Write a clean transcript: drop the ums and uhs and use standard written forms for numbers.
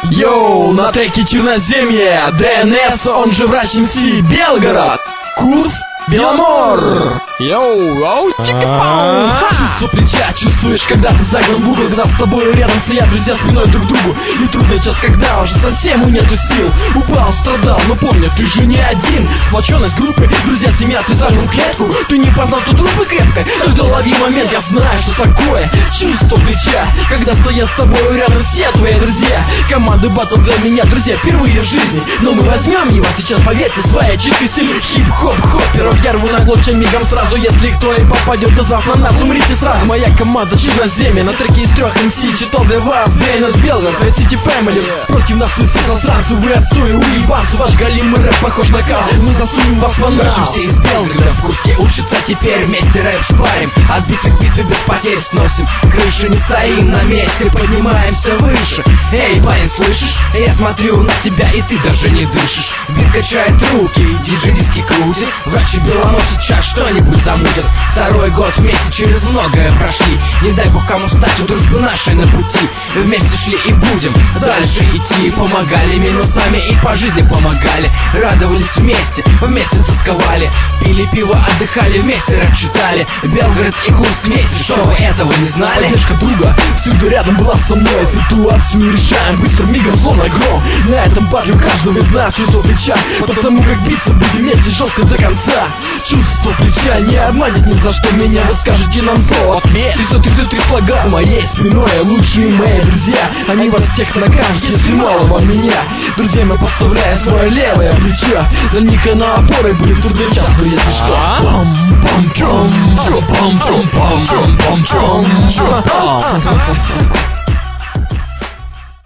Йоу, на треке Черноземье, ДНС, он же врач МС, Белгород, Курск, Беломор. Йоу, чики-пау. Чувство плеча чувствуешь, когда ты загнан в угол, когда с тобой рядом стоят друзья спиной друг к другу. И трудный час, когда уже совсем нету сил. Упал, страдал, но помни, ты же не один. Сплоченность группы, друзья, семья, ты загнан в клетку. Ты не познал ту дружбы крепкой, тогда лови момент, я знаю, что такое чувство плеча, когда стоят с тобой рядом все твои друзья. Команды батл для меня, друзья, впервые в жизни. Но мы возьмем его сейчас, поверьте, своей чистой силы. Хип-хоп, пирог, я рву на клочья мигом сразу. Если кто и попадет до завтра на нас, умрите сразу. Моя команда Черноземье, на треке из 3 МС. Читал для вас, ДНС, Белгород, Red City Family. Против нас вы все засранцы, вы отстой, уебанцы. Ваш галимый рэп похож на кал, мы засунем вас в анал. Все из Белгорода в Курске учатся теперь, вместе рэп шпарим. От битвы к битве без потерь сносим крыши, не стоим на месте, поднимаемся выше. Эй, парень, слышишь? Я смотрю на тебя, и ты даже не дышишь. Бит качает руки, диджей-диски крутит. Врачи Беломор сейчас что-нибудь замутят. Второй год вместе через многое прошли. Не дай бог кому стать у дружбы нашей на пути. Вместе шли и будем дальше идти. Помогали минусами и по жизни помогали. Радовались вместе, вместе тосковали. Пили пиво, отдыхали, вместе рэп читали. Белгород и Курск вместе, что вы этого не знали? Поддержка друга всюду рядом была со мной. Ситуацию решаем быстро, мигом, словно гром. На этом батле у каждого из нас чувство плеча, потому как биться будем вместе жестко до конца. Чувство плеча не обманет ни за что меня. Вы скажете нам слово ответ. 333 слога за моей спиной, лучшие мои друзья. Они вас всех накажут, если мало вам меня. Друзьям я поставляю свое левое плечо. Для них оно опорой будет трудный час, но если что. Пам-пам-чом, пам-пам-чом, пам-пам-чом.